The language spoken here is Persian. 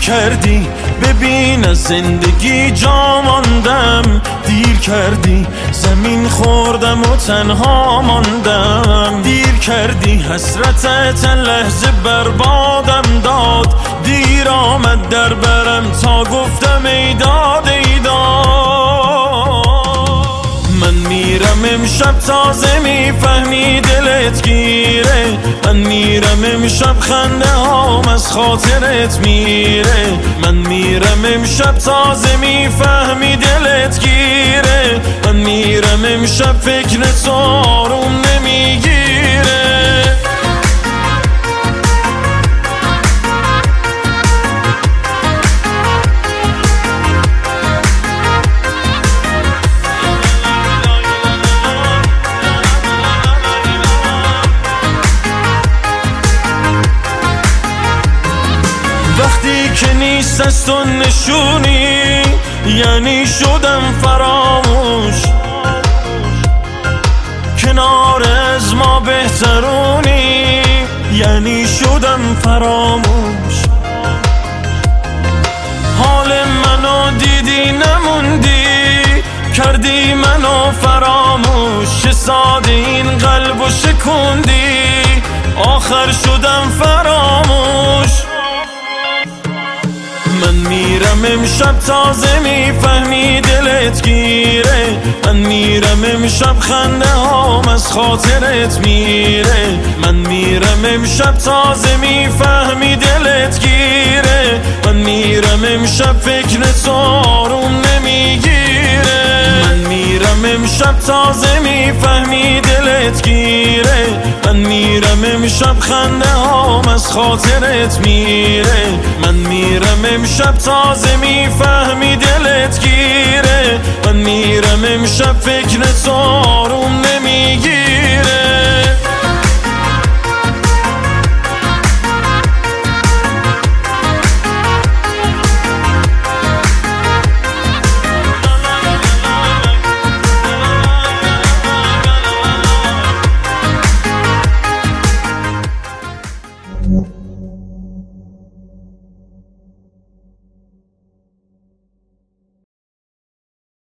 کردی ببین از زندگی جا ماندم، دیر کردی زمین خوردم و تنها ماندم، دیر کردی حسرتت لحظه بربادم داد، دیر آمد در برم تا گفتم ای داد ای داد. من میرم امشب تازه میفهمی دلت گیره، من میرم امشب خنده هام از خاطرت میره، من میرم امشب تازه میفهمی دلت گیره، من میرم امشب فکر تو آروم نمیگیره. وقتی که نیست از تو نشونی یعنی شدم فراموش، کنار از ما بهترونی یعنی شدم فراموش، حال منو دیدی نموندی کردی منو فراموش، چه ساده این قلبو شکوندی آخر شدم فراموش. من میرم امشب تازه میفهمی دلت گیره، من میرم امشب خنده هام از خاطرت میره، من میرم امشب تازه میفهمی دلت گیره، من میرم امشب فکر تو آروم نمیگیره، من میرم امشب تازه میفهمی دلت گیره، من میرم امشب خنده هام از خاطرت میره، من میرم امشب تازه میفهمی دلت گیره، من میرم امشب فکر تو